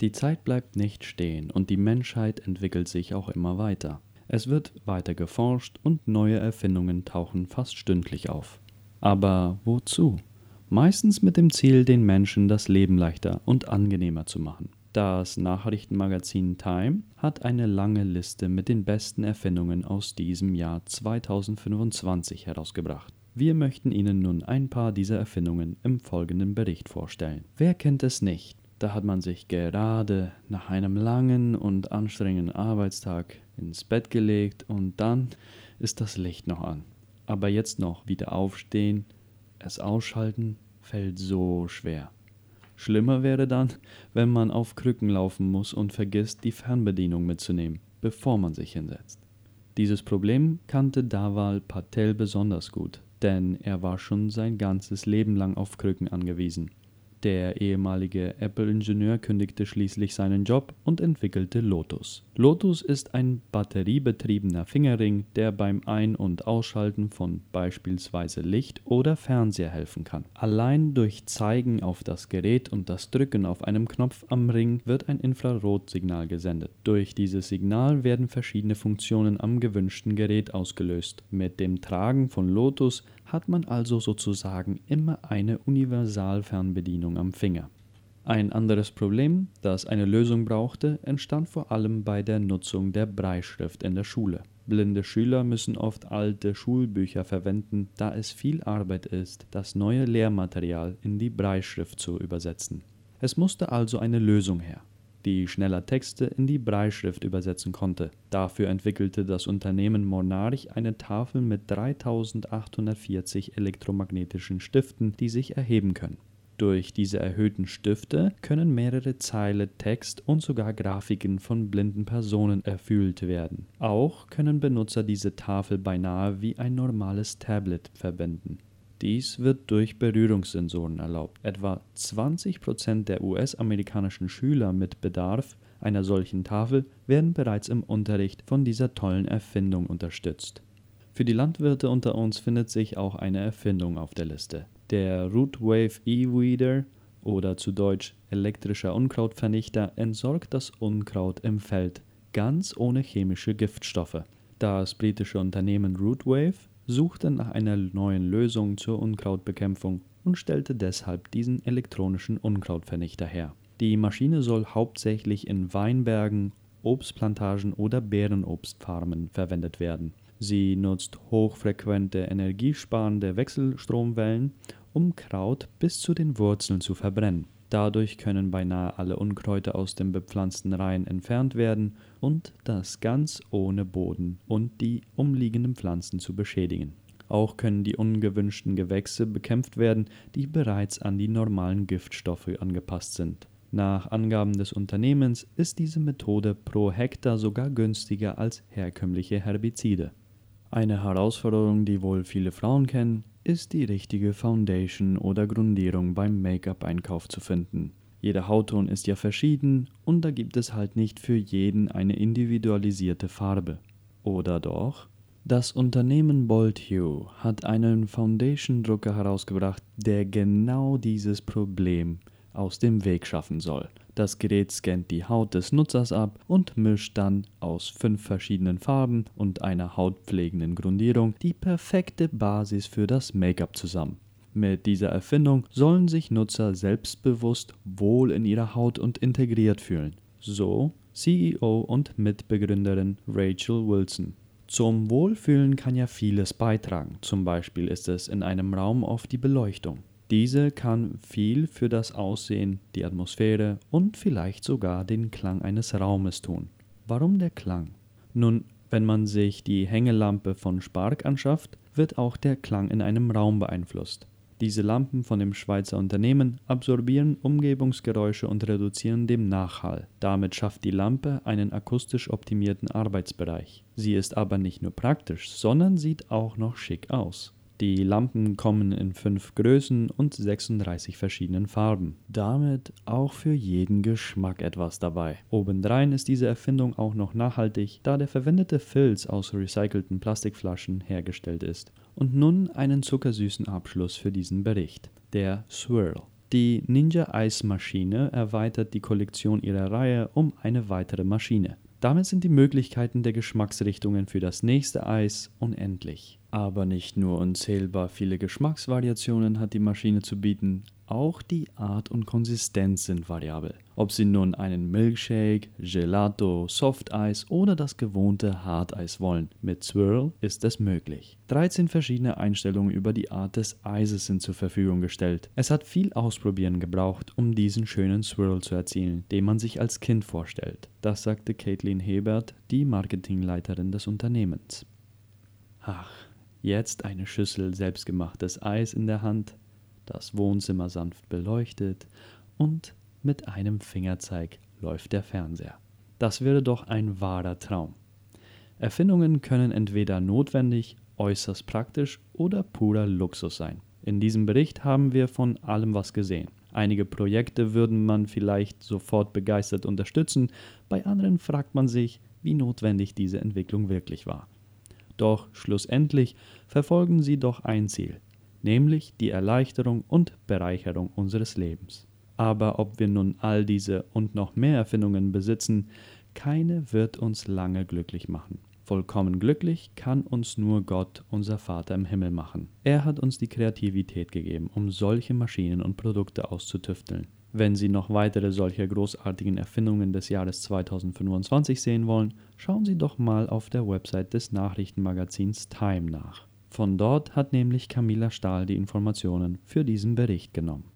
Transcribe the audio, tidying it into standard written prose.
Die Zeit bleibt nicht stehen und die Menschheit entwickelt sich auch immer weiter. Es wird weiter geforscht und neue Erfindungen tauchen fast stündlich auf. Aber wozu? Meistens mit dem Ziel, den Menschen das Leben leichter und angenehmer zu machen. Das Nachrichtenmagazin Time hat eine lange Liste mit den besten Erfindungen aus diesem Jahr 2025 herausgebracht. Wir möchten Ihnen nun ein paar dieser Erfindungen im folgenden Bericht vorstellen. Wer kennt es nicht? Da hat man sich gerade nach einem langen und anstrengenden Arbeitstag ins Bett gelegt und dann ist das Licht noch an. Aber jetzt noch wieder aufstehen, es ausschalten, fällt so schwer. Schlimmer wäre dann, wenn man auf Krücken laufen muss und vergisst, die Fernbedienung mitzunehmen, bevor man sich hinsetzt. Dieses Problem kannte Dhaval Patel besonders gut, denn er war schon sein ganzes Leben lang auf Krücken angewiesen. Der ehemalige Apple-Ingenieur kündigte schließlich seinen Job und entwickelte Lotus. Lotus ist ein batteriebetriebener Fingerring, der beim Ein- und Ausschalten von beispielsweise Licht oder Fernseher helfen kann. Allein durch Zeigen auf das Gerät und das Drücken auf einem Knopf am Ring wird ein Infrarotsignal gesendet. Durch dieses Signal werden verschiedene Funktionen am gewünschten Gerät ausgelöst. Mit dem Tragen von Lotus hat man also sozusagen immer eine Universalfernbedienung am Finger. Ein anderes Problem, das eine Lösung brauchte, entstand vor allem bei der Nutzung der Brailleschrift in der Schule. Blinde Schüler müssen oft alte Schulbücher verwenden, da es viel Arbeit ist, das neue Lehrmaterial in die Brailleschrift zu übersetzen. Es musste also eine Lösung her, die schneller Texte in die Brailleschrift übersetzen konnte. Dafür entwickelte das Unternehmen Monarch eine Tafel mit 3840 elektromagnetischen Stiften, die sich erheben können. Durch diese erhöhten Stifte können mehrere Zeilen Text und sogar Grafiken von blinden Personen erfüllt werden. Auch können Benutzer diese Tafel beinahe wie ein normales Tablet verwenden. Dies wird durch Berührungssensoren erlaubt. Etwa 20% der US-amerikanischen Schüler mit Bedarf einer solchen Tafel werden bereits im Unterricht von dieser tollen Erfindung unterstützt. Für die Landwirte unter uns findet sich auch eine Erfindung auf der Liste. Der Rootwave E-Weeder oder zu Deutsch elektrischer Unkrautvernichter entsorgt das Unkraut im Feld ganz ohne chemische Giftstoffe. Das britische Unternehmen Rootwave suchte nach einer neuen Lösung zur Unkrautbekämpfung und stellte deshalb diesen elektronischen Unkrautvernichter her. Die Maschine soll hauptsächlich in Weinbergen, Obstplantagen oder Beerenobstfarmen verwendet werden. Sie nutzt hochfrequente, energiesparende Wechselstromwellen, um Kraut bis zu den Wurzeln zu verbrennen. Dadurch können beinahe alle Unkräuter aus den bepflanzten Reihen entfernt werden und das ganz ohne Boden und die umliegenden Pflanzen zu beschädigen. Auch können die ungewünschten Gewächse bekämpft werden, die bereits an die normalen Giftstoffe angepasst sind. Nach Angaben des Unternehmens ist diese Methode pro Hektar sogar günstiger als herkömmliche Herbizide. Eine Herausforderung, die wohl viele Frauen kennen, ist die richtige Foundation oder Grundierung beim Make-up-Einkauf zu finden. Jeder Hautton ist ja verschieden und da gibt es halt nicht für jeden eine individualisierte Farbe. Oder doch? Das Unternehmen Bold Hue hat einen Foundation-Drucker herausgebracht, der genau dieses Problem aus dem Weg schaffen soll. Das Gerät scannt die Haut des Nutzers ab und mischt dann aus 5 verschiedenen Farben und einer hautpflegenden Grundierung die perfekte Basis für das Make-up zusammen. Mit dieser Erfindung sollen sich Nutzer selbstbewusst wohl in ihrer Haut und integriert fühlen. So CEO und Mitbegründerin Rachel Wilson. Zum Wohlfühlen kann ja vieles beitragen. Zum Beispiel ist es in einem Raum oft die Beleuchtung. Diese kann viel für das Aussehen, die Atmosphäre und vielleicht sogar den Klang eines Raumes tun. Warum der Klang? Nun, wenn man sich die Hängelampe von Spark anschafft, wird auch der Klang in einem Raum beeinflusst. Diese Lampen von dem Schweizer Unternehmen absorbieren Umgebungsgeräusche und reduzieren den Nachhall. Damit schafft die Lampe einen akustisch optimierten Arbeitsbereich. Sie ist aber nicht nur praktisch, sondern sieht auch noch schick aus. Die Lampen kommen in 5 Größen und 36 verschiedenen Farben. Damit auch für jeden Geschmack etwas dabei. Obendrein ist diese Erfindung auch noch nachhaltig, da der verwendete Filz aus recycelten Plastikflaschen hergestellt ist. Und nun einen zuckersüßen Abschluss für diesen Bericht. Der Swirl. Die Ninja-Eismaschine erweitert die Kollektion ihrer Reihe um eine weitere Maschine. Damit sind die Möglichkeiten der Geschmacksrichtungen für das nächste Eis unendlich. Aber nicht nur unzählbar viele Geschmacksvariationen hat die Maschine zu bieten, auch die Art und Konsistenz sind variabel. Ob Sie nun einen Milkshake, Gelato, Softeis oder das gewohnte Harteis wollen, mit Swirl ist es möglich. 13 verschiedene Einstellungen über die Art des Eises sind zur Verfügung gestellt. Es hat viel Ausprobieren gebraucht, um diesen schönen Swirl zu erzielen, den man sich als Kind vorstellt. Das sagte Caitlin Hebert, die Marketingleiterin des Unternehmens. Ach, jetzt eine Schüssel selbstgemachtes Eis in der Hand, das Wohnzimmer sanft beleuchtet und mit einem Fingerzeig läuft der Fernseher. Das wäre doch ein wahrer Traum. Erfindungen können entweder notwendig, äußerst praktisch oder purer Luxus sein. In diesem Bericht haben wir von allem was gesehen. Einige Projekte würden man vielleicht sofort begeistert unterstützen, bei anderen fragt man sich, wie notwendig diese Entwicklung wirklich war. Doch schlussendlich verfolgen sie doch ein Ziel, nämlich die Erleichterung und Bereicherung unseres Lebens. Aber ob wir nun all diese und noch mehr Erfindungen besitzen, keine wird uns lange glücklich machen. Vollkommen glücklich kann uns nur Gott, unser Vater im Himmel machen. Er hat uns die Kreativität gegeben, um solche Maschinen und Produkte auszutüfteln. Wenn Sie noch weitere solcher großartigen Erfindungen des Jahres 2025 sehen wollen, schauen Sie doch mal auf der Website des Nachrichtenmagazins Time nach. Von dort hat nämlich Camilla Stahl die Informationen für diesen Bericht genommen.